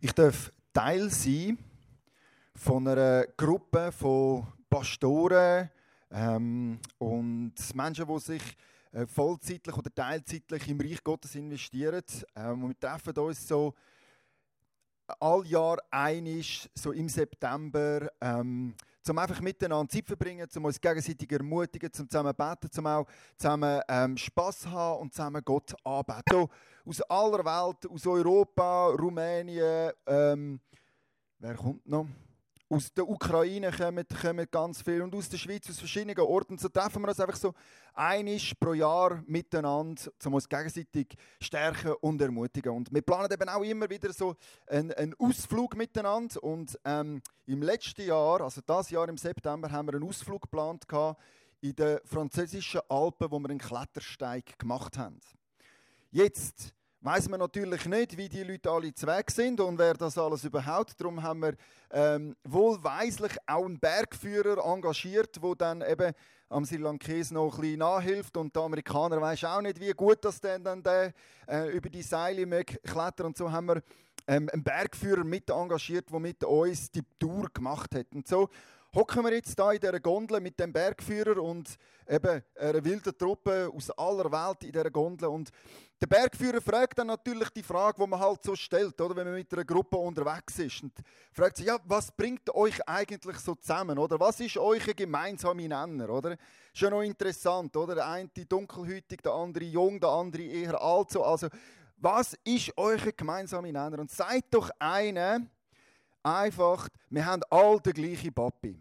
Ich darf Teil sein von einer Gruppe von Pastoren und Menschen, die sich vollzeitlich oder teilzeitlich im Reich Gottes investieren. Und wir treffen uns so alljahr einig, so im September, um einfach miteinander Zeit zu verbringen, um uns gegenseitig ermutigen, um zusammen zu beten, um auch zusammen Spass zu haben und zusammen Gott anbeten. So, aus aller Welt, aus Europa, Rumänien, wer kommt noch? Aus der Ukraine kommen ganz viele und aus der Schweiz, aus verschiedenen Orten. So treffen wir uns einfach so einmal pro Jahr miteinander, um uns gegenseitig stärken und ermutigen. Und wir planen eben auch immer wieder so einen Ausflug miteinander. Und im letzten Jahr, also das Jahr im September, haben wir einen Ausflug geplant in den französischen Alpen, wo wir einen Klettersteig gemacht haben. Jetzt weiss man natürlich nicht, wie die Leute alle zu Weg sind und wer das alles überhaupt. Darum haben wir wohlweislich auch einen Bergführer engagiert, der dann eben am Sri Lankesen noch ein bisschen nachhilft. Und der Amerikaner weiss auch nicht, wie gut das dann über die Seile klettern. Und so haben wir einen Bergführer mit engagiert, der mit uns die Tour gemacht hat. Und so hocken wir jetzt hier in dieser Gondel mit dem Bergführer und eben einer wilden Truppe aus aller Welt in dieser Gondel. Und der Bergführer fragt dann natürlich die Frage, die man halt so stellt, oder, wenn man mit einer Gruppe unterwegs ist. Und fragt sich, ja, was bringt euch eigentlich so zusammen? Oder? Was ist euer gemeinsamer Nenner? Oder? Schon noch interessant, oder? Der eine dunkelhäutig, der andere jung, der andere eher alt. Also, was ist euer gemeinsamer Nenner? Und seid doch einer, einfach, wir haben alle den gleichen Papi.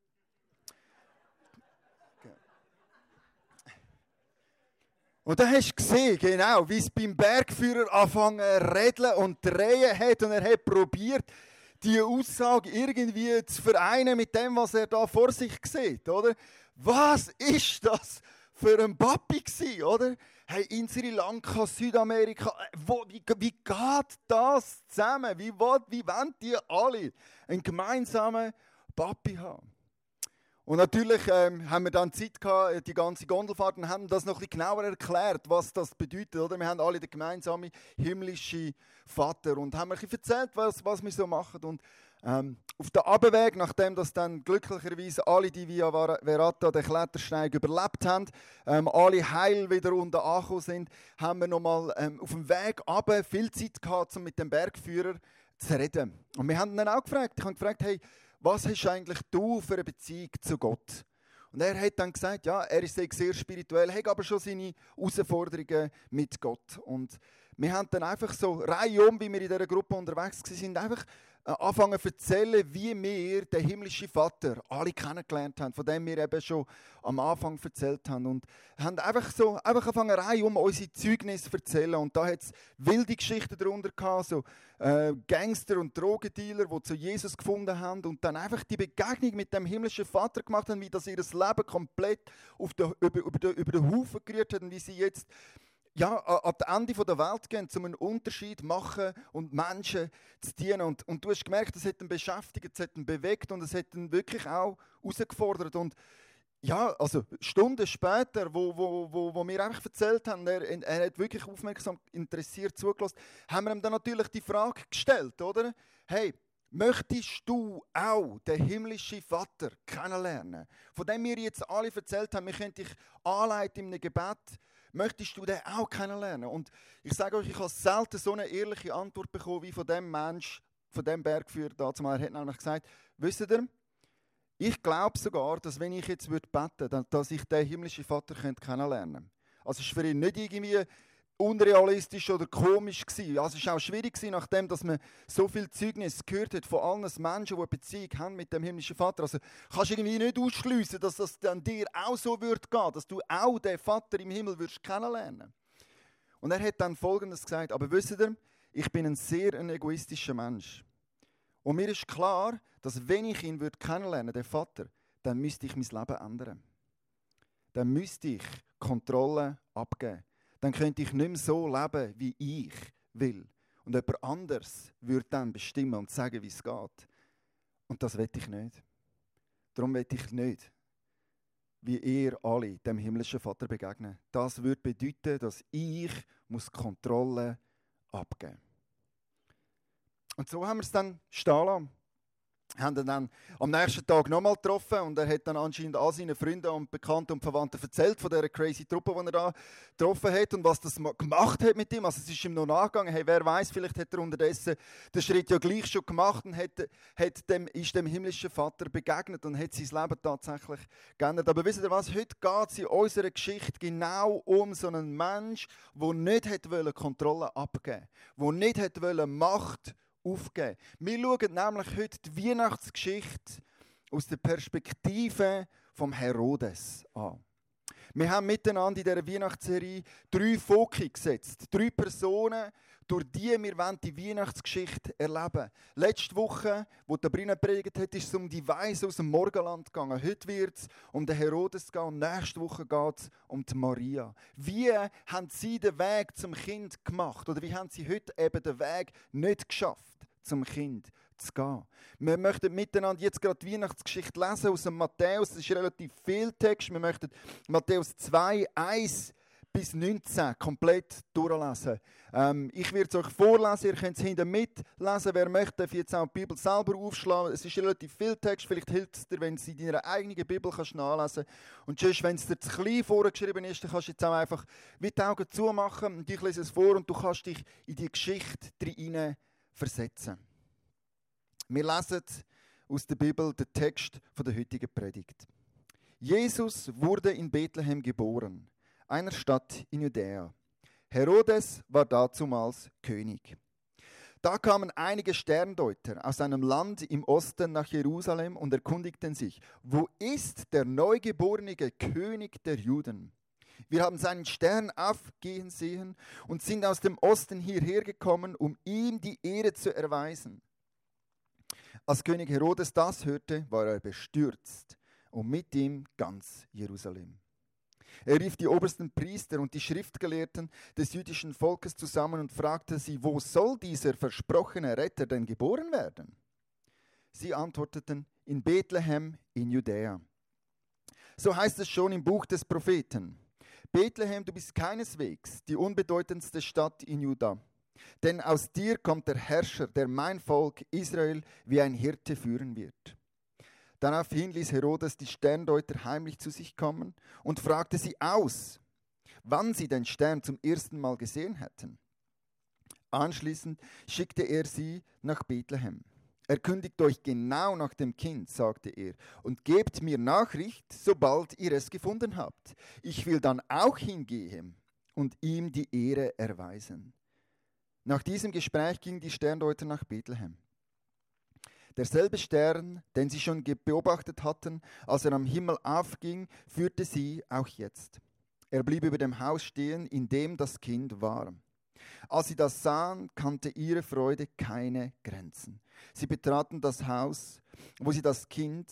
Und dann hast du gesehen, genau, wie es beim Bergführer angefangen zu redeln und drehen hat. Und er hat probiert, diese Aussage irgendwie zu vereinen mit dem, was er da vor sich sieht, oder? Was ist das für ein Papi gewesen, oder? Hey, in Sri Lanka, Südamerika, wie geht das zusammen? Wie wollen die alle einen gemeinsamen Papi haben? Und natürlich haben wir dann Zeit gehabt, die ganze Gondelfahrt, und haben das noch ein bisschen genauer erklärt, was das bedeutet. Oder? Wir haben alle den gemeinsamen himmlischen Vater und haben ein bisschen erzählt, was wir so machen. Und auf dem Abweg, nachdem das dann glücklicherweise alle, die Via Ferrata den Klettersteig überlebt haben, alle heil wieder unten angekommen sind, haben wir nochmal auf dem Weg runter viel Zeit gehabt, um mit dem Bergführer zu reden. Und wir haben ihn dann auch gefragt, hey, was hast eigentlich du für eine Beziehung zu Gott? Und er hat dann gesagt, ja, er ist sehr spirituell, hat aber schon seine Herausforderungen mit Gott. Und wir haben dann einfach so reihum, wie wir in dieser Gruppe unterwegs waren, einfach anfangen zu erzählen, wie wir den himmlischen Vater alle kennengelernt haben, von dem wir eben schon am Anfang erzählt haben. Und haben einfach angefangen, reihum unsere Zeugnisse zu erzählen. Und da hat es wilde Geschichten darunter gehabt, so Gangster und Drogendealer, die zu Jesus gefunden haben und dann einfach die Begegnung mit dem himmlischen Vater gemacht haben, wie das ihr Leben komplett über den Haufen gerührt hat und wie sie jetzt an das Ende der Welt gehen, um einen Unterschied zu machen und Menschen zu dienen. Und du hast gemerkt, es hat ihn beschäftigt, es hat ihn bewegt und es hat ihn wirklich auch herausgefordert. Und ja, also Stunden später, wo wir einfach erzählt haben, er hat wirklich aufmerksam interessiert zugelassen, haben wir ihm dann natürlich die Frage gestellt, oder? Hey, möchtest du auch den himmlischen Vater kennenlernen? Von dem wir jetzt alle erzählt haben, wir können dich anleiten in einem Gebet. Möchtest du den auch kennenlernen? Und ich sage euch, ich habe selten so eine ehrliche Antwort bekommen wie von dem Mensch, von dem Bergführer dazu. Er hat nämlich gesagt, wisst ihr, ich glaube sogar, dass wenn ich jetzt beten würde, dass ich den himmlischen Vater kennenlernen könnte. Also es war für ihn nicht irgendwie unrealistisch oder komisch gewesen. Also es war auch schwierig gewesen, nachdem dass man so viel Zeugnis gehört hat von allen Menschen, die eine Beziehung haben mit dem himmlischen Vater. Also kannst du irgendwie nicht ausschliessen, dass das dann dir auch so wird gehen, dass du auch den Vater im Himmel würdest kennenlernen. Und er hat dann Folgendes gesagt, aber wisst ihr, ich bin ein sehr egoistischer Mensch. Und mir ist klar, dass wenn ich ihn kennenlernen würde, den Vater, dann müsste ich mein Leben ändern. Dann müsste ich Kontrolle abgeben. Dann könnte ich nicht mehr so leben, wie ich will. Und jemand anderes würde dann bestimmen und sagen, wie es geht. Und das will ich nicht. Darum will ich nicht, wie ihr alle dem himmlischen Vater begegnen. Das würde bedeuten, dass ich Kontrolle abgeben muss. Und so haben wir es dann stehen lassen. Haben ihn dann am nächsten Tag nochmal getroffen und er hat dann anscheinend all seinen Freunden und Bekannten und Verwandten erzählt von dieser crazy Truppe, die er da getroffen hat und was das gemacht hat mit ihm. Also es ist ihm noch nachgegangen. Hey, wer weiß, vielleicht hat er unterdessen den Schritt ja gleich schon gemacht und ist dem himmlischen Vater begegnet und hat sein Leben tatsächlich geändert. Aber wisst ihr was? Heute geht es in unserer Geschichte genau um so einen Mensch, der nicht Kontrolle abgeben wollte, der nicht Macht aufgeben. Wir schauen nämlich heute die Weihnachtsgeschichte aus der Perspektive vom Herodes an. Wir haben miteinander in dieser Weihnachtsserie 3 Foki gesetzt. 3 Personen, durch die wir die Weihnachtsgeschichte erleben wollen. Letzte Woche, wo Sabrina predigt hat, ist es um die Weise aus dem Morgenland gegangen. Heute wird es um den Herodes gehen und nächste Woche geht es um die Maria. Wie haben sie den Weg zum Kind gemacht? Oder wie haben sie heute eben den Weg nicht geschafft, zum Kind zu gehen? Wir möchten miteinander jetzt gerade die Weihnachtsgeschichte lesen aus dem Matthäus. Das ist relativ viel Text. Wir möchten Matthäus 2, 1 bis 19 komplett durchlesen. Ich werde es euch vorlesen, ihr könnt es hinten mitlesen. Wer möchte, darf jetzt auch die Bibel selber aufschlagen. Es ist relativ viel Text, vielleicht hilft es dir, wenn du es in deiner eigenen Bibel kannst nachlesen kannst. Und sonst, wenn es dir zu klein vorgeschrieben ist, dann kannst du jetzt auch einfach wie die Augen zumachen und ich lese es vor und du kannst dich in die Geschichte hinein versetzen. Wir lesen aus der Bibel den Text der heutigen Predigt. Jesus wurde in Bethlehem geboren, einer Stadt in Judäa. Herodes war dazumals König. Da kamen einige Sterndeuter aus einem Land im Osten nach Jerusalem und erkundigten sich, wo ist der neugeborene König der Juden? Wir haben seinen Stern aufgehen sehen und sind aus dem Osten hierher gekommen, um ihm die Ehre zu erweisen. Als König Herodes das hörte, war er bestürzt und mit ihm ganz Jerusalem. Er rief die obersten Priester und die Schriftgelehrten des jüdischen Volkes zusammen und fragte sie, wo soll dieser versprochene Retter denn geboren werden? Sie antworteten, in Bethlehem in Judäa. So heißt es schon im Buch des Propheten. Bethlehem, du bist keineswegs die unbedeutendste Stadt in Juda. Denn aus dir kommt der Herrscher, der mein Volk Israel wie ein Hirte führen wird. Daraufhin ließ Herodes die Sterndeuter heimlich zu sich kommen und fragte sie aus, wann sie den Stern zum ersten Mal gesehen hätten. Anschließend schickte er sie nach Bethlehem. Erkündigt euch genau nach dem Kind, sagte er, und gebt mir Nachricht, sobald ihr es gefunden habt. Ich will dann auch hingehen und ihm die Ehre erweisen. Nach diesem Gespräch gingen die Sterndeuter nach Bethlehem. Derselbe Stern, den sie schon beobachtet hatten, als er am Himmel aufging, führte sie auch jetzt. Er blieb über dem Haus stehen, in dem das Kind war. Als sie das sahen, kannte ihre Freude keine Grenzen. Sie betraten das Haus, wo sie das Kind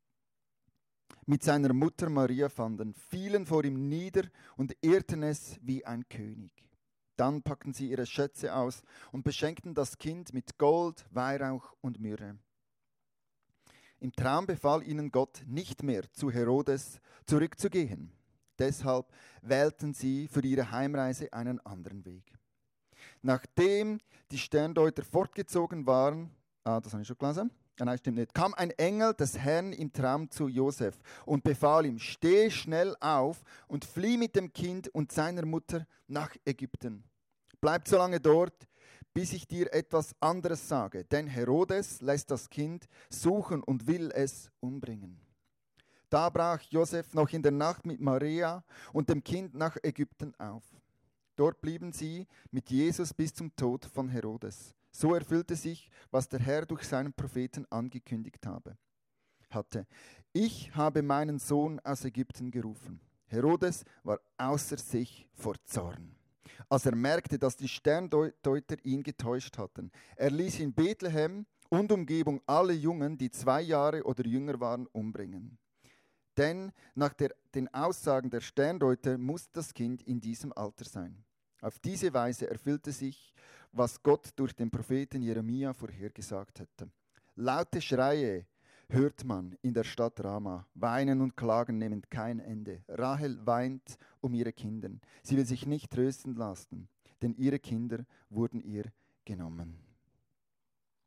mit seiner Mutter Maria fanden, fielen vor ihm nieder und ehrten es wie ein König. Dann packten sie ihre Schätze aus und beschenkten das Kind mit Gold, Weihrauch und Myrrhe. Im Traum befahl ihnen Gott, nicht mehr zu Herodes zurückzugehen. Deshalb wählten sie für ihre Heimreise einen anderen Weg. Nachdem die Sterndeuter fortgezogen waren, das habe ich schon gelesen, nein, stimmt nicht, kam ein Engel des Herrn im Traum zu Josef und befahl ihm, steh schnell auf und flieh mit dem Kind und seiner Mutter nach Ägypten. Bleib so lange dort, bis ich dir etwas anderes sage, denn Herodes lässt das Kind suchen und will es umbringen. Da brach Josef noch in der Nacht mit Maria und dem Kind nach Ägypten auf. Dort blieben sie mit Jesus bis zum Tod von Herodes. So erfüllte sich, was der Herr durch seinen Propheten angekündigt hatte. Ich habe meinen Sohn aus Ägypten gerufen. Herodes war außer sich vor Zorn, als er merkte, dass die Sterndeuter ihn getäuscht hatten. Er ließ in Bethlehem und Umgebung alle Jungen, die 2 Jahre oder jünger waren, umbringen. Denn nach den Aussagen der Sterndeuter muss das Kind in diesem Alter sein. Auf diese Weise erfüllte sich, was Gott durch den Propheten Jeremia vorhergesagt hatte. Laute Schreie hört man in der Stadt Rama. Weinen und Klagen nehmen kein Ende. Rahel weint um ihre Kinder. Sie will sich nicht trösten lassen, denn ihre Kinder wurden ihr genommen.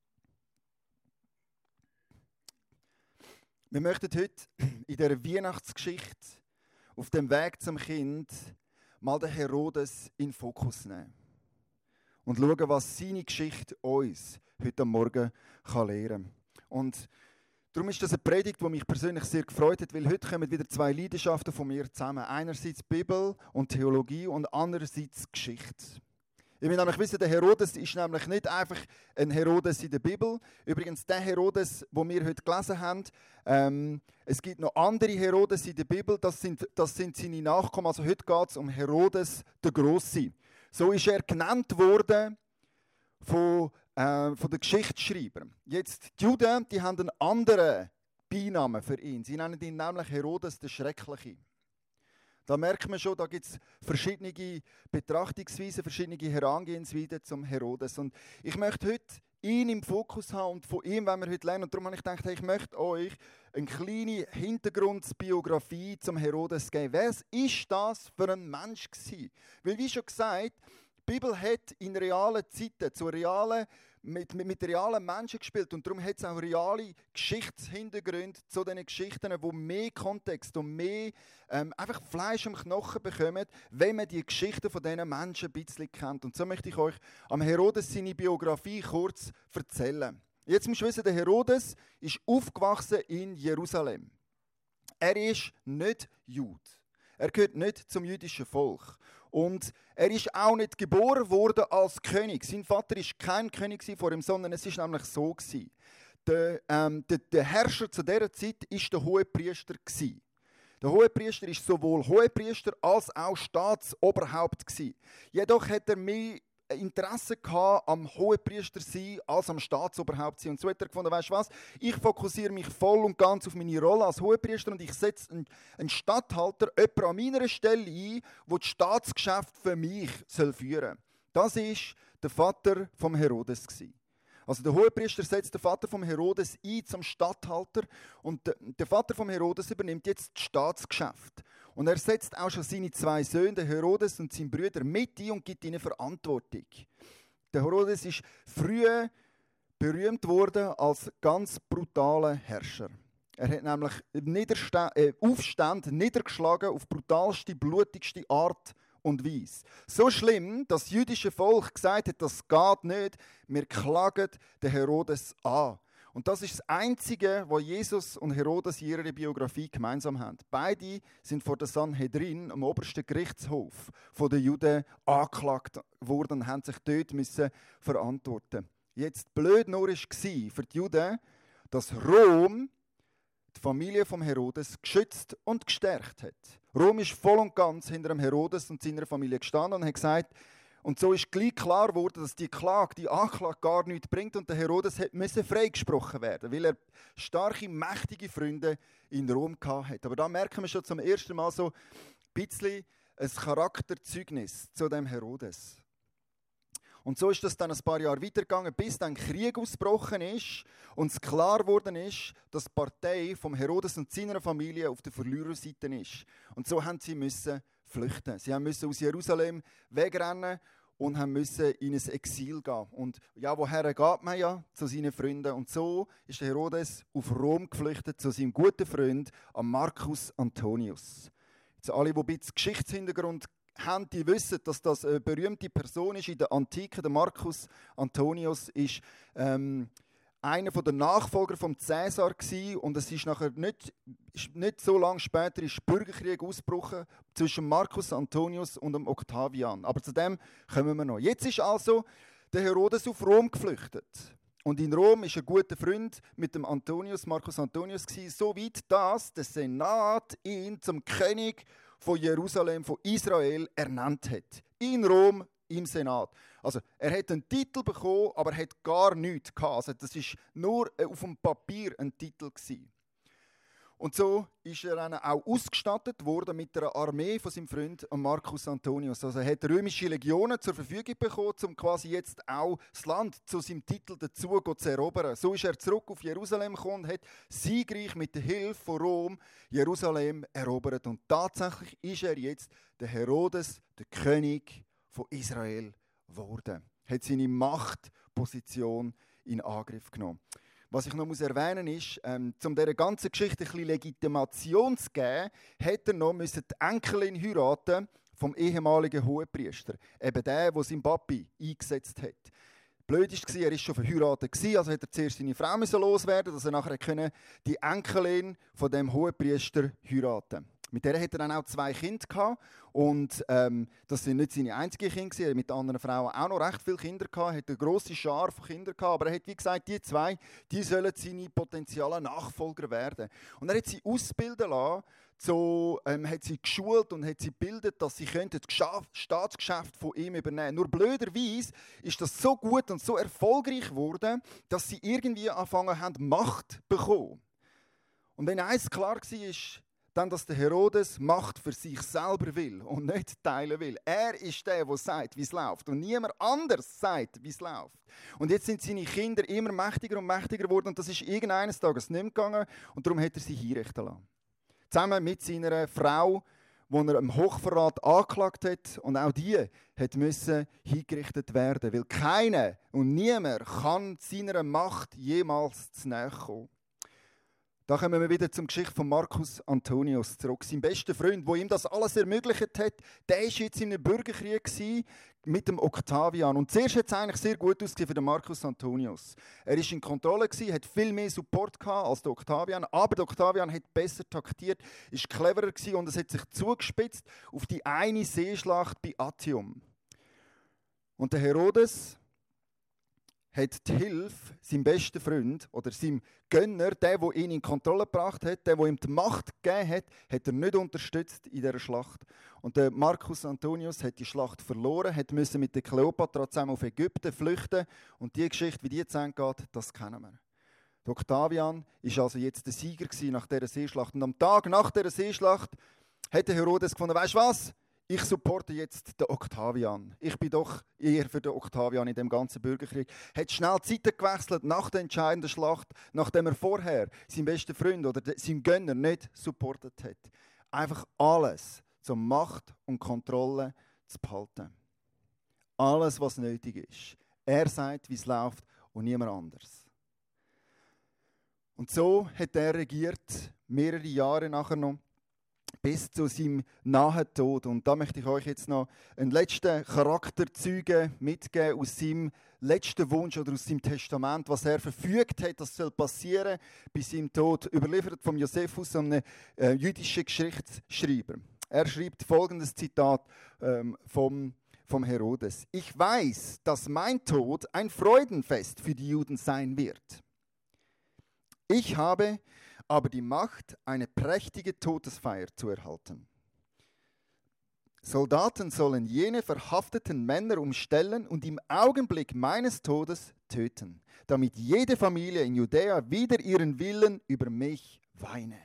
Wir möchten heute in dieser Weihnachtsgeschichte auf dem Weg zum Kind mal den Herodes in den Fokus nehmen und schauen, was seine Geschichte uns heute Morgen lehren kann. Und darum ist das eine Predigt, die mich persönlich sehr gefreut hat, weil heute kommen wieder zwei Leidenschaften von mir zusammen. Einerseits Bibel und Theologie und andererseits Geschichte. Ich will nämlich wissen, der Herodes ist nämlich nicht einfach ein Herodes in der Bibel. Übrigens, der Herodes, den wir heute gelesen haben, es gibt noch andere Herodes in der Bibel, das sind seine Nachkommen. Also heute geht es um Herodes der Grosse. So ist er genannt worden von den Geschichtsschreibern. Jetzt, die Juden, die haben einen anderen Beinamen für ihn. Sie nennen ihn nämlich Herodes der Schreckliche. Da merkt man schon, da gibt es verschiedene Betrachtungsweisen, verschiedene Herangehensweisen zum Herodes. Und ich möchte heute ihn im Fokus haben und von ihm wollen wir heute lernen. Und darum habe ich gedacht, ich möchte euch eine kleine Hintergrundbiografie zum Herodes geben. Wer ist das für ein Mensch gewesen? Weil, wie schon gesagt, die Bibel hat in realen Zeiten mit realen Menschen gespielt und darum hat es auch reale Geschichtshintergründe zu diesen Geschichten, die mehr Kontext und mehr einfach Fleisch am Knochen bekommen, wenn man die Geschichten von diesen Menschen ein bisschen kennt. Und so möchte ich euch am Herodes seine Biografie kurz erzählen. Jetzt müsst ihr wissen, der Herodes ist aufgewachsen in Jerusalem. Er ist nicht Jude. Er gehört nicht zum jüdischen Volk. Und er ist auch nicht geboren worden als König. Sein Vater war kein König vor ihm, sondern es war nämlich so. Der Herrscher zu dieser Zeit war der Hohepriester. Der Hohepriester war sowohl Hohepriester als auch Staatsoberhaupt. Jedoch hat er mehr Interesse gehabt am Hohepriester sein als am Staatsoberhaupt sein. Und so hat er gefunden, weißt du was, ich fokussiere mich voll und ganz auf meine Rolle als Hohepriester und ich setze einen Statthalter, jemanden an meiner Stelle ein, der das Staatsgeschäft für mich führen soll. Das war der Vater vom Herodes. Also der Hohepriester setzt den Vater vom Herodes ein zum Statthalter und der Vater vom Herodes übernimmt jetzt das Staatsgeschäft. Und er setzt auch schon seine zwei Söhne, den Herodes und seinen Brüder, mit ein und gibt ihnen Verantwortung. Der Herodes ist früh berühmt worden als ganz brutaler Herrscher. Er hat nämlich Aufstände niedergeschlagen auf brutalste, blutigste Art und Weise. So schlimm, dass das jüdische Volk gesagt hat, das geht nicht, wir klagen den Herodes an. Und das ist das Einzige, was Jesus und Herodes in ihrer Biografie gemeinsam haben. Beide sind vor der Sanhedrin, am obersten Gerichtshof von den Juden, angeklagt worden und haben sich dort verantworten. Jetzt blöd nur war für die Juden, dass Rom die Familie vom Herodes geschützt und gestärkt hat. Rom ist voll und ganz hinter dem Herodes und seiner Familie gestanden und hat gesagt, und so ist gleich klar geworden, dass die Anklage gar nichts bringt und der Herodes musste freigesprochen werden, weil er starke, mächtige Freunde in Rom hatte. Aber da merken wir schon zum ersten Mal so ein bisschen ein Charakterzeugnis zu dem Herodes. Und so ist das dann ein paar Jahre weitergegangen, bis dann Krieg ausgebrochen ist und es klar geworden ist, dass die Partei vom Herodes und seiner Familie auf der Verliererseite ist. Und so haben sie müssen flüchten. Sie mussten aus Jerusalem wegrennen und mussten in ein Exil gehen. Und ja, woher geht man ja? Zu seinen Freunden. Und so ist der Herodes auf Rom geflüchtet, zu seinem guten Freund Marcus Antonius. Jetzt alle, die ein bisschen Geschichtshintergrund haben, die wissen, dass das eine berühmte Person ist in der Antike. Der Marcus Antonius ist einer der Nachfolger vom Cäsar gewesen, und es ist nachher nicht so lange später ist Bürgerkrieg ausgebrochen zwischen Marcus Antonius und dem Octavian. Aber zu dem kommen wir noch. Jetzt ist also der Herodes auf Rom geflüchtet. Und in Rom ist ein guter Freund mit dem Marcus Antonius gewesen, so weit, dass der Senat ihn zum König von Jerusalem, von Israel, ernannt hat. In Rom, im Senat. Also er hat einen Titel bekommen, aber er hat gar nichts gehabt. Also das war nur auf dem Papier ein Titel gewesen. Und so ist er dann auch ausgestattet worden mit einer Armee von seinem Freund Marcus Antonius. Also er hat römische Legionen zur Verfügung bekommen, um quasi jetzt auch das Land zu seinem Titel dazu zu erobern. So ist er zurück auf Jerusalem gekommen und hat siegreich mit der Hilfe von Rom Jerusalem erobert. Und tatsächlich ist er jetzt der Herodes, der König von Israel geworden. Er hat seine Machtposition in Angriff genommen. Was ich noch erwähnen muss, um dieser ganzen Geschichte ein bisschen Legitimation zu geben, hätte er noch die Enkelin heiraten vom ehemaligen Hohepriester. Eben der seinen Papi eingesetzt hat. Blöd war, er war schon verheiratet, also hätte er zuerst seine Frau loswerden, dass er nachher die Enkelin von dem Hohepriester heiraten. Mit der hatte er dann auch 2 Kinder gehabt. Und das sind nicht seine einzigen Kinder. Er hat mit anderen Frauen auch noch recht viele Kinder gehabt. Er hat eine grosse Schar von Kindern gehabt. Aber er hat, wie gesagt, die 2, die sollen seine potenziellen Nachfolger werden. Und er hat sie ausbilden lassen, hat sie geschult und hat sie gebildet, dass sie das Staatsgeschäft von ihm übernehmen. Nur blöderweise ist das so gut und so erfolgreich geworden, dass sie irgendwie angefangen haben, Macht zu bekommen. Und wenn eins klar war, dann, dass der Herodes Macht für sich selber will und nicht teilen will. Er ist der sagt, wie es läuft. Und niemand anders sagt, wie es läuft. Und jetzt sind seine Kinder immer mächtiger und mächtiger geworden. Und das ist irgendeines Tages nicht mehr gegangen. Und darum hat er sie hinrichten lassen. Zusammen mit seiner Frau, die er im Hochverrat angeklagt hat. Und auch die musste hingerichtet werden. Weil keiner und niemand kann seiner Macht jemals zu nahe kommen. Da kommen wir wieder zur Geschichte von Marcus Antonius zurück. Sein bester Freund, der ihm das alles ermöglicht hat, der war jetzt in einem Bürgerkrieg mit dem Octavian. Und zuerst hat es eigentlich sehr gut ausgesehen für den Marcus Antonius. Er war in Kontrolle, hat viel mehr Support gehabt als der Octavian, aber der Octavian hat besser taktiert, war cleverer und es hat sich zugespitzt auf die eine Seeschlacht bei Actium. Und der Herodes hat die Hilfe, seinem besten Freund oder seinem Gönner, der ihn in Kontrolle gebracht hat, der ihm die Macht gegeben hat, hat er nicht unterstützt in dieser Schlacht. Und der Marcus Antonius hat die Schlacht verloren, musste mit der Kleopatra zusammen auf Ägypten flüchten. Und die Geschichte, wie die zu Ende geht, das kennen wir. Der Octavian war also jetzt der Sieger nach dieser Seeschlacht. Und am Tag nach dieser Seeschlacht hat der Herodes gefunden, weisst du was? Ich supporte jetzt den Octavian. Ich bin doch eher für den Octavian in dem ganzen Bürgerkrieg. Er hat schnell die Seite gewechselt nach der entscheidenden Schlacht, nachdem er vorher seinen besten Freund oder seinen Gönner nicht supportet hat. Einfach alles zur Macht und Kontrolle zu behalten. Alles, was nötig ist. Er sagt, wie es läuft und niemand anders. Und so hat er regiert, mehrere Jahre nachher noch, bis zu seinem nahen Tod. Und da möchte ich euch jetzt noch einen letzten Charakterzeugen mitgeben aus seinem letzten Wunsch oder aus seinem Testament, was er verfügt hat, das soll passieren bei seinem Tod, überliefert von Josephus, einem jüdischen Geschichtsschreiber. Er schreibt folgendes Zitat vom Herodes. Ich weiß, dass mein Tod ein Freudenfest für die Juden sein wird. Ich habe aber die Macht, eine prächtige Todesfeier zu erhalten. Soldaten sollen jene verhafteten Männer umstellen und im Augenblick meines Todes töten, damit jede Familie in Judäa wider ihren Willen über mich weine.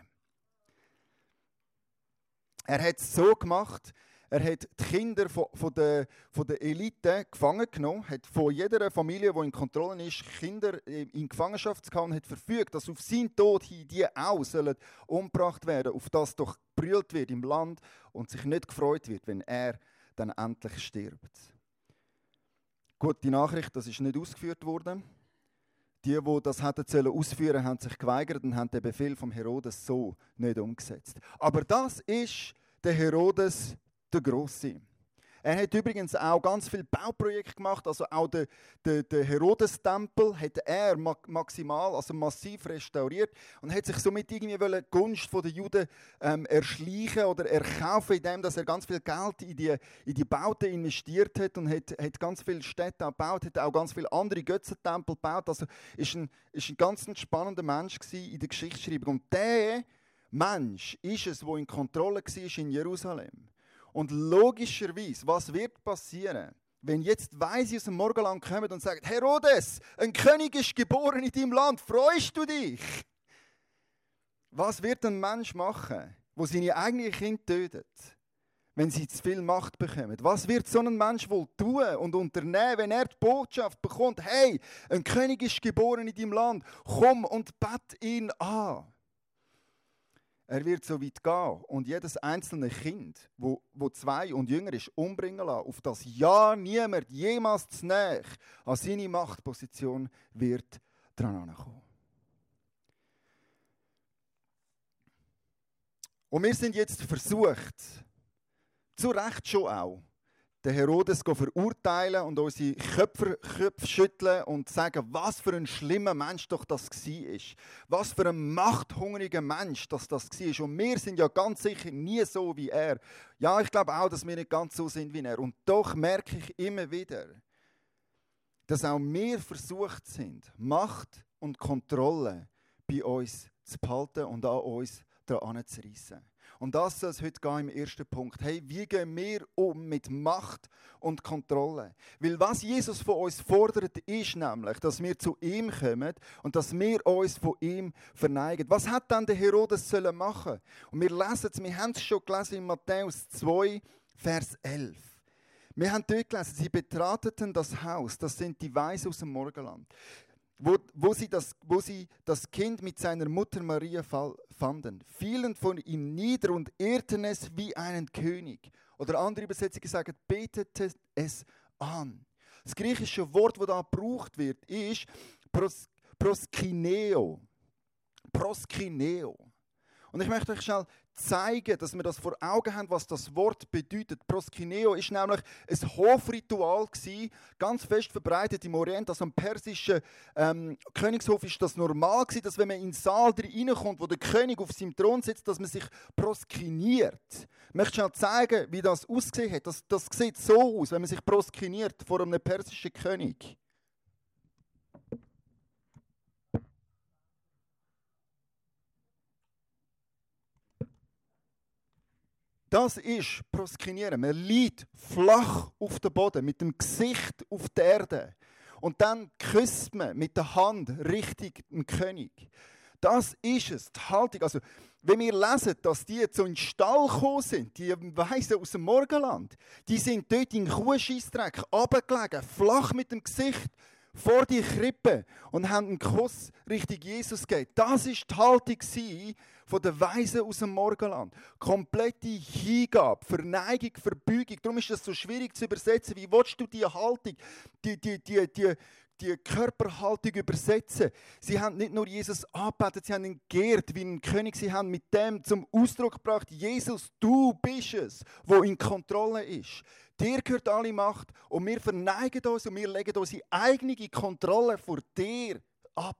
Er hat es so gemacht, er hat die Kinder von der Elite gefangen genommen, hat von jeder Familie, die in Kontrolle ist, Kinder in Gefangenschaft gehabt und hat verfügt, dass auf seinen Tod hin die auch sollen umgebracht werden, auf das doch gebrüllt wird im Land und sich nicht gefreut wird, wenn er dann endlich stirbt. Gute Nachricht, das ist nicht ausgeführt worden. Die das hätten ausführen sollen, haben sich geweigert und haben den Befehl vom Herodes so nicht umgesetzt. Aber das ist der Herodes der Grosse. Er hat übrigens auch ganz viele Bauprojekte gemacht, also auch den Herodes-Tempel hat er maximal, also massiv restauriert und hat sich somit irgendwie die Gunst der Juden erschleichen oder erkaufen, indem dass er ganz viel Geld in die Bauten investiert hat und hat ganz viele Städte gebaut, hat auch ganz viele andere Götzentempel gebaut. Also ist ein ganz spannender Mensch in der Geschichtsschreibung. Und der Mensch ist es, der in Kontrolle war in Jerusalem. Und logischerweise, was wird passieren, wenn jetzt Weise aus dem Morgenland kommen und sagen, Herodes, ein König ist geboren in deinem Land, freust du dich? Was wird ein Mensch machen, der seine eigenen Kinder tötet, wenn sie zu viel Macht bekommen? Was wird so ein Mensch wohl tun und unternehmen, wenn er die Botschaft bekommt, hey, ein König ist geboren in deinem Land, komm und bett ihn an. Er wird so weit gehen und jedes einzelne Kind, wo 2 und jünger ist, umbringen lassen, auf das ja niemand jemals zu nahe an seine Machtposition wird dran ankommen. Und wir sind jetzt versucht, zu Recht schon auch, den Herodes verurteilen und unsere Köpfe schütteln und sagen, was für ein schlimmer Mensch doch das war. Was für ein machthungriger Mensch das war. Und wir sind ja ganz sicher nie so wie er. Ja, ich glaube auch, dass wir nicht ganz so sind wie er. Und doch merke ich immer wieder, dass auch wir versucht sind, Macht und Kontrolle bei uns zu behalten und an uns daran zu reissen. Und das soll es heute gehen im ersten Punkt. Hey, wie gehen wir um mit Macht und Kontrolle? Weil was Jesus von uns fordert, ist nämlich, dass wir zu ihm kommen und dass wir uns von ihm verneigen. Was hat dann der Herodes sollen machen? Und wir haben es schon gelesen in Matthäus 2, Vers 11. Wir haben dort gelesen, sie betrateten das Haus, das sind die Weisen aus dem Morgenland, wo sie das Kind mit seiner Mutter Maria fanden, fielen von ihm nieder und ehrten es wie einen König. Oder andere Übersetzungen sagen, beteten es an. Das griechische Wort, das da gebraucht wird, ist proskineo. Proskineo. Und ich möchte euch schnell zeigen, dass wir das vor Augen haben, was das Wort bedeutet. Proskineo ist nämlich ein Hofritual gewesen, ganz fest verbreitet im Orient. Also im persischen Königshof ist das normal gewesen, dass wenn man in den Saal reinkommt, wo der König auf seinem Thron sitzt, dass man sich proskiniert. Ich möchte schnell zeigen, wie das ausgesehen hat. Das sieht so aus, wenn man sich proskiniert vor einem persischen König. Das ist Proskinieren. Man liegt flach auf dem Boden, mit dem Gesicht auf der Erde. Und dann küsst man mit der Hand richtig den König. Das ist es, die Haltung. Also, wenn wir lesen, dass die zu in den Stall gekommen sind, die Weisen aus dem Morgenland, die sind dort in den Kuhscheissdreck runtergelegen, flach mit dem Gesicht vor die Krippe und haben einen Kuss Richtung Jesus gegeben. Das war die Haltung von den Weisen aus dem Morgenland. Komplette Hingabe, Verneigung, Verbeugung. Darum ist das so schwierig zu übersetzen. Wie willst du diese Haltung, die Körperhaltung übersetzen? Sie haben nicht nur Jesus angebetet, sie haben ihn geehrt wie ein König. Sie haben mit dem zum Ausdruck gebracht, Jesus, du bist es, wo in Kontrolle ist. Dir gehört alle Macht und wir verneigen uns und wir legen unsere eigene Kontrolle vor dir ab.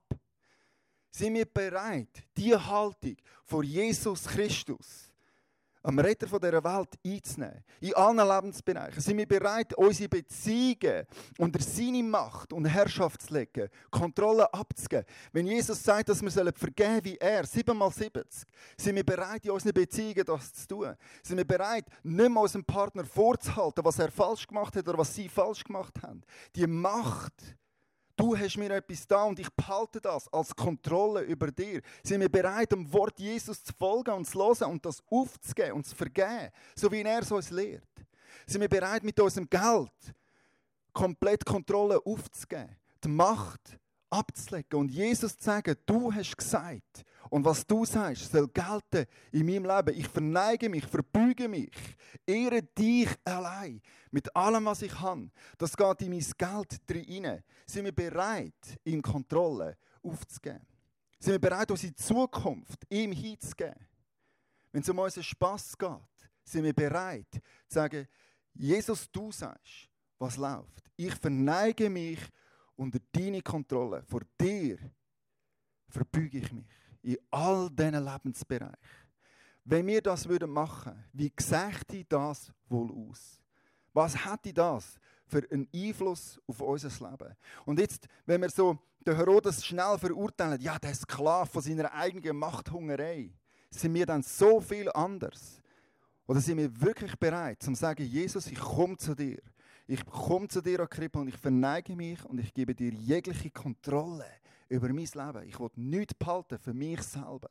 Sind wir bereit, diese Haltung vor Jesus Christus, am Retter dieser Welt, einzunehmen? In allen Lebensbereichen. Sind wir bereit, unsere Beziehungen unter seine Macht und Herrschaft zu legen, Kontrolle abzugeben? Wenn Jesus sagt, dass wir vergeben sollen wie er, 7x70, sind wir bereit, in unseren Beziehungen das zu tun? Sind wir bereit, nicht mehr unserem Partner vorzuhalten, was er falsch gemacht hat oder was sie falsch gemacht haben? Die Macht, du hast mir etwas da und ich behalte das als Kontrolle über dir. Sind wir bereit, dem Wort Jesus zu folgen und zu hören und das aufzugeben und zu vergeben, so wie er es uns lehrt? Sind wir bereit, mit unserem Geld komplett Kontrolle aufzugeben, die Macht abzulegen und Jesus zu sagen, du hast gesagt und was du sagst, soll gelten in meinem Leben. Ich verneige mich, verbeuge mich, ehre dich allein mit allem, was ich habe. Das geht in mein Geld rein. Sind wir bereit, ihm Kontrolle aufzugeben? Sind wir bereit, unsere Zukunft ihm hinzugeben? Wenn es um unseren Spass geht, sind wir bereit zu sagen, Jesus, du sagst, was läuft. Ich verneige mich unter deine Kontrolle. Vor dir verbeuge ich mich in all diesen Lebensbereichen. Wenn wir das machen würden, wie sähe das wohl aus? Was hätte das für einen Einfluss auf unser Leben? Und jetzt, wenn wir so den Herodes schnell verurteilen, ja, der Sklave von seiner eigenen Machthungerei, sind wir dann so viel anders? Oder sind wir wirklich bereit, zu sagen, Jesus, ich komme zu dir. Ich komme zu dir an die Krippe und ich verneige mich und ich gebe dir jegliche Kontrolle über mein Leben. Ich will nichts behalten für mich selber.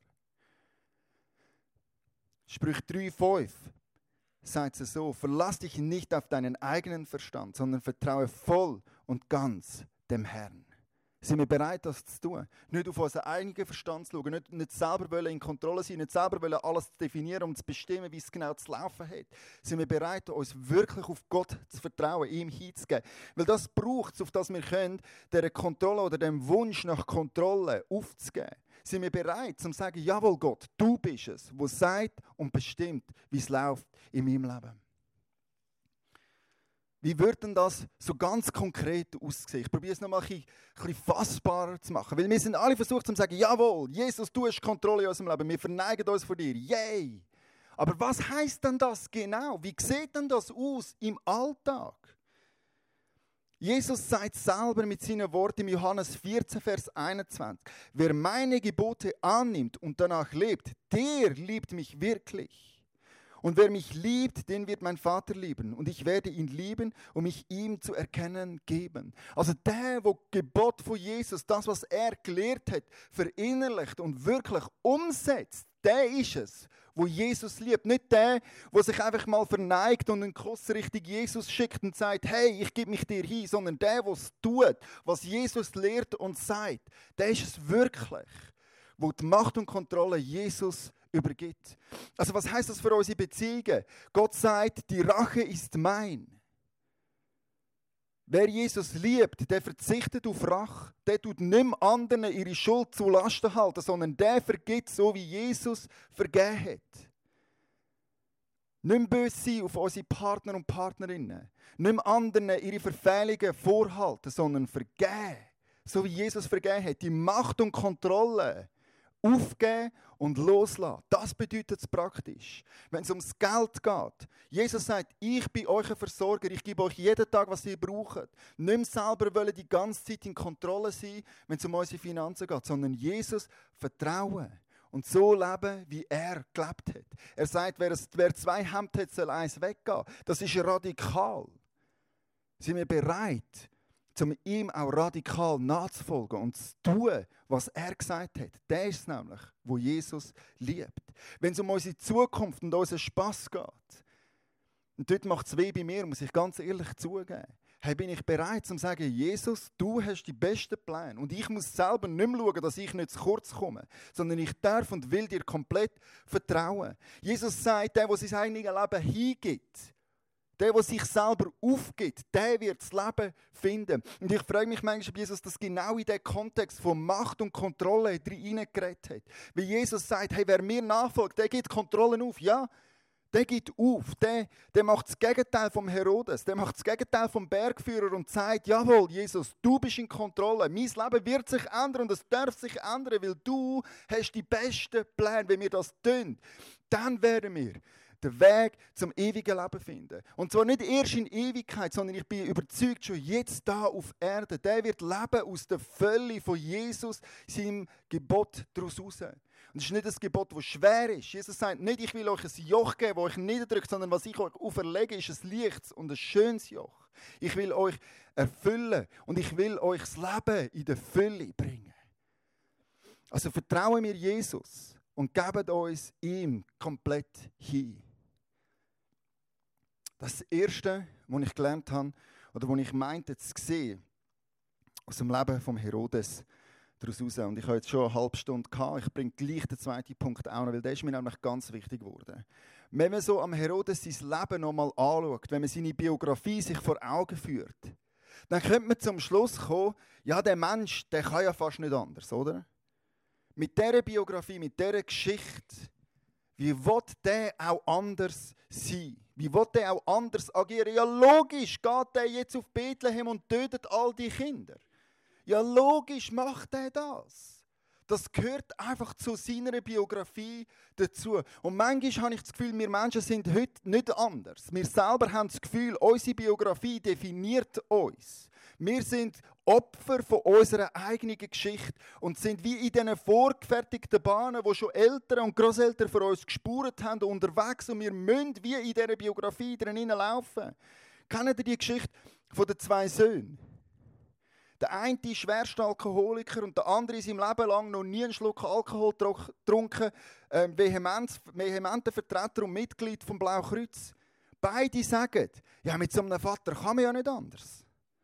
Sprüche 3,5 sagt es so: Verlass dich nicht auf deinen eigenen Verstand, sondern vertraue voll und ganz dem Herrn. Sind wir bereit, das zu tun? Nicht auf unseren eigenen Verstand zu schauen, nicht selber in Kontrolle sein, nicht selber alles zu definieren und zu bestimmen, wie es genau zu laufen hat. Sind wir bereit, uns wirklich auf Gott zu vertrauen, ihm hinzugeben? Weil das braucht es, auf das wir können, dieser Kontrolle oder dem Wunsch nach Kontrolle aufzugeben. sind wir bereit, zu sagen, jawohl Gott, du bist es, der sagt und bestimmt, wie es läuft in meinem Leben. Wie würde denn das so ganz konkret aussehen? Ich probiere es noch mal ein bisschen fassbarer zu machen. Weil wir sind alle versucht zu sagen, jawohl, Jesus, du hast Kontrolle in unserem Leben. Wir verneigen uns vor dir. Yay! Aber was heisst denn das genau? Wie sieht denn das aus im Alltag? Jesus sagt selber mit seinen Worten im Johannes 14, Vers 21. Wer meine Gebote annimmt und danach lebt, der liebt mich wirklich. Und wer mich liebt, den wird mein Vater lieben. Und ich werde ihn lieben und mich ihm zu erkennen geben. Also der Gebot von Jesus, das, was er gelehrt hat, verinnerlicht und wirklich umsetzt, der ist es, wo Jesus liebt. Nicht der, der sich einfach mal verneigt und einen Kuss Richtung Jesus schickt und sagt, hey, ich gebe mich dir hin, sondern der, der es tut, was Jesus lehrt und sagt, der ist es wirklich, wo die Macht und Kontrolle Jesus übergibt. Also was heisst das für unsere Beziehungen? Gott sagt, die Rache ist mein. Wer Jesus liebt, der verzichtet auf Rache. Der tut nicht mehr anderen ihre Schuld zu Lasten halten, sondern der vergibt, so wie Jesus vergeben hat. Nicht mehr böse sein auf unsere Partner und Partnerinnen. Nicht mehr anderen ihre Verfehlungen vorhalten, sondern vergeben, so wie Jesus vergeben hat. Die Macht und Kontrolle aufgeben und loslassen. Das bedeutet es praktisch. Wenn es ums Geld geht. Jesus sagt, ich bin euer Versorger, ich gebe euch jeden Tag, was ihr braucht. Nicht mehr selber wollen die ganze Zeit in Kontrolle sein, wenn es um unsere Finanzen geht, sondern Jesus vertrauen und so leben, wie er gelebt hat. Er sagt, wer 2 Hemden hat, soll eins weggehen. Das ist radikal. Sind wir bereit, um ihm auch radikal nachzufolgen und zu tun, was er gesagt hat. Der ist es nämlich, wo Jesus liebt. Wenn es um unsere Zukunft und unseren Spass geht, und dort macht es weh bei mir, muss ich ganz ehrlich zugeben, hey, bin ich bereit, zu sagen, Jesus, du hast die besten Pläne und ich muss selber nicht mehr schauen, dass ich nicht zu kurz komme, sondern ich darf und will dir komplett vertrauen. Jesus sagt, der sein eigenes Leben hingibt, der sich selber aufgibt, der wird das Leben finden. Und ich freue mich manchmal, ob Jesus das genau in den Kontext von Macht und Kontrolle hineingeredet hat. Weil Jesus sagt, hey, wer mir nachfolgt, der gibt Kontrollen auf. Ja, der gibt auf. Der macht das Gegenteil vom Herodes. Der macht das Gegenteil vom Bergführer und sagt, jawohl, Jesus, du bist in Kontrolle. Mein Leben wird sich ändern und es darf sich ändern, weil du hast die besten Pläne. Wenn wir das tun, dann werden wir den Weg zum ewigen Leben finden. Und zwar nicht erst in Ewigkeit, sondern ich bin überzeugt, schon jetzt da auf Erde. Der wird leben aus der Fülle von Jesus, seinem Gebot daraus raus. Und es ist nicht ein Gebot, das schwer ist. Jesus sagt nicht, ich will euch ein Joch geben, das euch niederdrückt, sondern was ich euch auferlege, ist ein leichtes und ein schönes Joch. Ich will euch erfüllen und ich will euch das Leben in der Fülle bringen. Also vertrauen wir Jesus und geben uns ihm komplett hin. Das ist das Erste, was ich gelernt habe, oder was ich meinte zu sehen, aus dem Leben von Herodes daraus raus. Und ich habe jetzt schon eine halbe Stunde gehabt. Ich bringe gleich den zweiten Punkt auch noch, weil der ist mir nämlich ganz wichtig geworden. Wenn man so am Herodes sein Leben nochmal anschaut, wenn man seine Biografie sich vor Augen führt, dann könnte man zum Schluss kommen, ja, der Mensch, der kann ja fast nicht anders, oder? Mit dieser Biografie, mit dieser Geschichte, wie will der auch anders sein? Wie will der auch anders agieren? Ja, logisch geht der jetzt auf Bethlehem und tötet all die Kinder. Ja, logisch macht er das. Das gehört einfach zu seiner Biografie dazu. Und manchmal habe ich das Gefühl, wir Menschen sind heute nicht anders. Wir selber haben das Gefühl, unsere Biografie definiert uns. Wir sind Opfer von unserer eigenen Geschichte und sind wie in diesen vorgefertigten Bahnen, wo schon Eltern und Grosseltern von uns gespurt haben, unterwegs und wir müssen wie in dieser Biografie drin laufen. Kennt ihr die Geschichte von den 2 Söhnen? Der eine ist schwerster Alkoholiker und der andere ist im Leben lang noch nie einen Schluck Alkohol getrunken, vehementer Vertreter und Mitglied vom Blauen Kreuz. Beide sagen, ja, mit so einem Vater kann man ja nicht anders.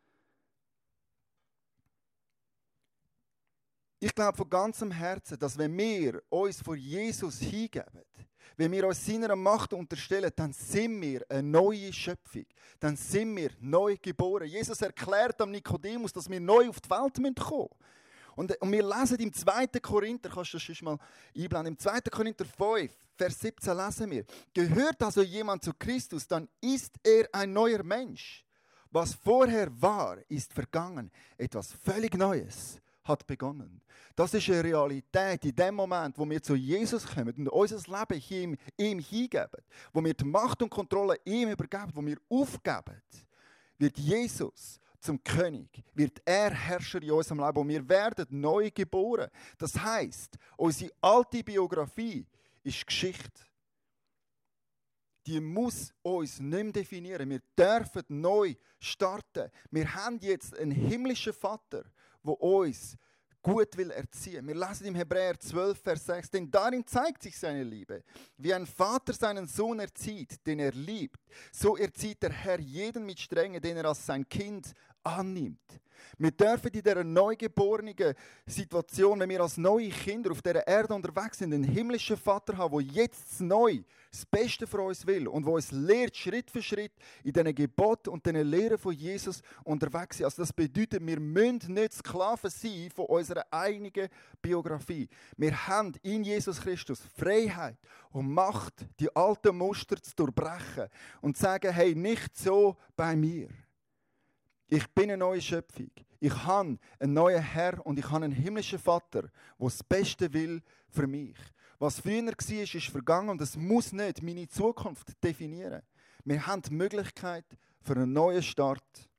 Ich glaube von ganzem Herzen, dass wenn wir uns vor Jesus hingeben, wenn wir uns seiner Macht unterstellen, dann sind wir eine neue Schöpfung. Dann sind wir neu geboren. Jesus erklärt am Nikodemus, dass wir neu auf die Welt kommen müssen. Und wir lesen im 2. Korinther, kannst du das schon mal einblenden, im 2. Korinther 5, Vers 17 lesen wir: Gehört also jemand zu Christus, dann ist er ein neuer Mensch. Was vorher war, ist vergangen. Etwas völlig Neues hat begonnen. Das ist eine Realität in dem Moment, wo wir zu Jesus kommen und unser Leben ihm hingeben, wo wir die Macht und Kontrolle ihm übergeben, wo wir aufgeben, wird Jesus zum König, wird er Herrscher in unserem Leben und wir werden neu geboren. Das heisst, unsere alte Biografie ist Geschichte. Die muss uns nicht mehr definieren. Wir dürfen neu starten. Wir haben jetzt einen himmlischen Vater, der uns gut will erziehen. Wir lesen im Hebräer 12, Vers 6, denn darin zeigt sich seine Liebe. Wie ein Vater seinen Sohn erzieht, den er liebt, so erzieht der Herr jeden mit Strenge, den er als sein Kind annimmt. Wir dürfen in dieser neugeborenen Situation, wenn wir als neue Kinder auf dieser Erde unterwegs sind, einen himmlischen Vater haben, der jetzt neu das Beste für uns will und der uns lehrt, Schritt für Schritt in diesen Geboten und diesen Lehren von Jesus unterwegs sind. Also das bedeutet, wir müssen nicht Sklaven sein von unserer eigenen Biografie. Wir haben in Jesus Christus Freiheit und Macht, die alten Muster zu durchbrechen und zu sagen, hey, nicht so bei mir. Ich bin eine neue Schöpfung. Ich habe einen neuen Herr und ich habe einen himmlischen Vater, der das Beste will für mich. Was früher war, ist vergangen und es muss nicht meine Zukunft definieren. Wir haben die Möglichkeit für einen neuen Start.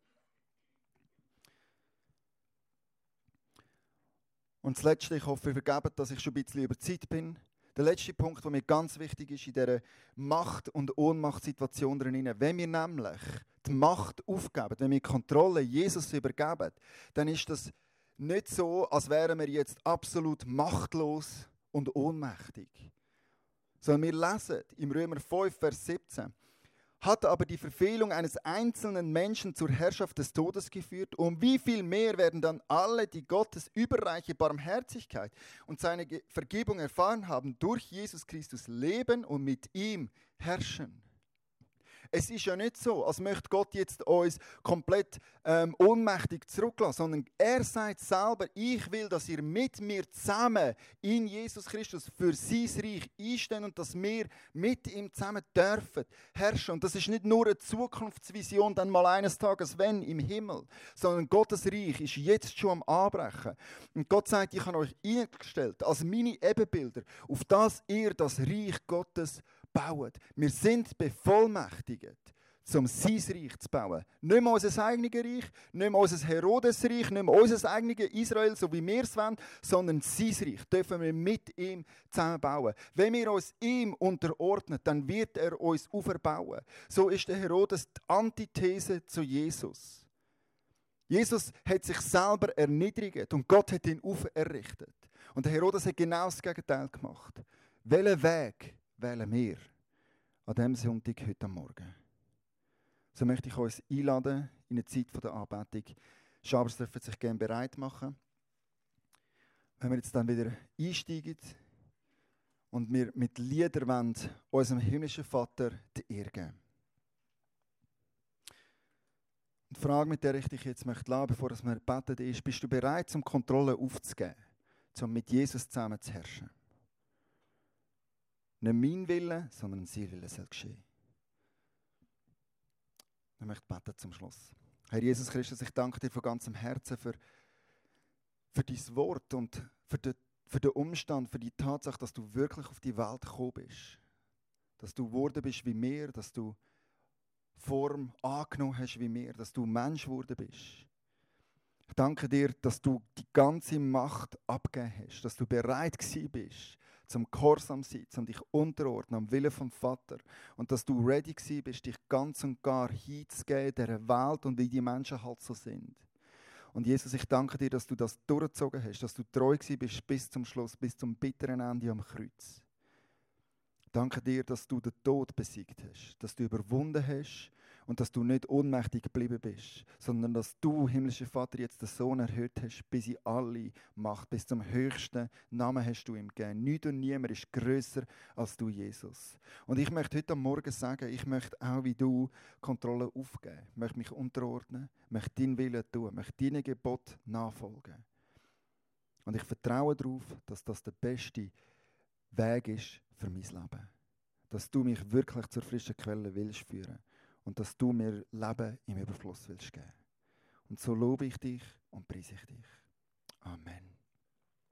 Und das Letzte, ich hoffe, ihr vergebt, dass ich schon ein bisschen über Zeit bin. Der letzte Punkt, der mir ganz wichtig ist in dieser Macht- und Ohnmachtssituation drin. Wenn wir nämlich die Macht aufgeben, wenn wir die Kontrolle Jesus übergeben, dann ist das nicht so, als wären wir jetzt absolut machtlos und ohnmächtig. Sondern wir lesen im Römer 5, Vers 17, hat aber die Verfehlung eines einzelnen Menschen zur Herrschaft des Todes geführt, um wie viel mehr werden dann alle, die Gottes überreiche Barmherzigkeit und seine Vergebung erfahren haben, durch Jesus Christus leben und mit ihm herrschen. Es ist ja nicht so, als möchte Gott jetzt uns komplett ohnmächtig zurücklassen, sondern er sagt selber, ich will, dass ihr mit mir zusammen in Jesus Christus für sein Reich einstehen und dass wir mit ihm zusammen dürfen herrschen. Und das ist nicht nur eine Zukunftsvision, dann mal eines Tages, wenn, im Himmel, sondern Gottes Reich ist jetzt schon am Anbrechen. Und Gott sagt, ich habe euch eingestellt als meine Ebenbilder, auf das ihr das Reich Gottes bauen. Wir sind bevollmächtigt, um sein Reich zu bauen. Nicht mehr unser eigenes Reich, nicht mehr unser Herodesreich, nicht mehr unser eigenes Israel, so wie wir es wollen, sondern sein Reich dürfen wir mit ihm zusammen bauen. Wenn wir uns ihm unterordnen, dann wird er uns auferbauen. So ist der Herodes die Antithese zu Jesus. Jesus hat sich selber erniedrigt und Gott hat ihn auferrichtet. Und der Herodes hat genau das Gegenteil gemacht. Welchen Weg wählen wir an diesem Sonntag heute Morgen? So möchte ich uns einladen in eine Zeit der Anbetung. Schabers dürfen sich gerne bereit machen. Wenn wir jetzt dann wieder einsteigen und wir mit Liedern wollen, unserem himmlischen Vater die Ehre geben. Die Frage, mit der ich dich jetzt möchte lassen, bevor wir beten, ist, bist du bereit, um Kontrolle aufzugeben, um mit Jesus zusammen zu herrschen? Nicht mein Wille, sondern sein Wille soll geschehen. Ich möchte beten zum Schluss. Herr Jesus Christus, ich danke dir von ganzem Herzen für dein Wort und für den Umstand, für die Tatsache, dass du wirklich auf die Welt gekommen bist. Dass du geworden bist wie wir, dass du Form angenommen hast wie wir, dass du Mensch geworden bist. Ich danke dir, dass du die ganze Macht abgegeben hast, dass du bereit gewesen bist, zum Gehorsam sein, zum dich unterordnen am Willen vom Vater und dass du ready gewesen bist, dich ganz und gar hinzugeben dieser Welt und wie die Menschen halt so sind. Und Jesus, ich danke dir, dass du das durchgezogen hast, dass du treu gewesen bist bis zum Schluss, bis zum bitteren Ende am Kreuz. Danke dir, dass du den Tod besiegt hast, dass du überwunden hast und dass du nicht ohnmächtig geblieben bist, sondern dass du, himmlischer Vater, jetzt den Sohn erhöht hast, bis in alle Macht, bis zum höchsten Namen hast du ihm gegeben. Nichts und niemand ist grösser als du, Jesus. Und ich möchte heute Morgen sagen, ich möchte auch wie du Kontrolle aufgeben. Ich möchte mich unterordnen, möchte deinen Willen tun, möchte deinen Gebot nachfolgen. Und ich vertraue darauf, dass das der beste Weg ist für mein Leben. Dass du mich wirklich zur frischen Quelle willst führen und dass du mir Leben im Überfluss willst geben. Und so lobe ich dich und preise ich dich. Amen.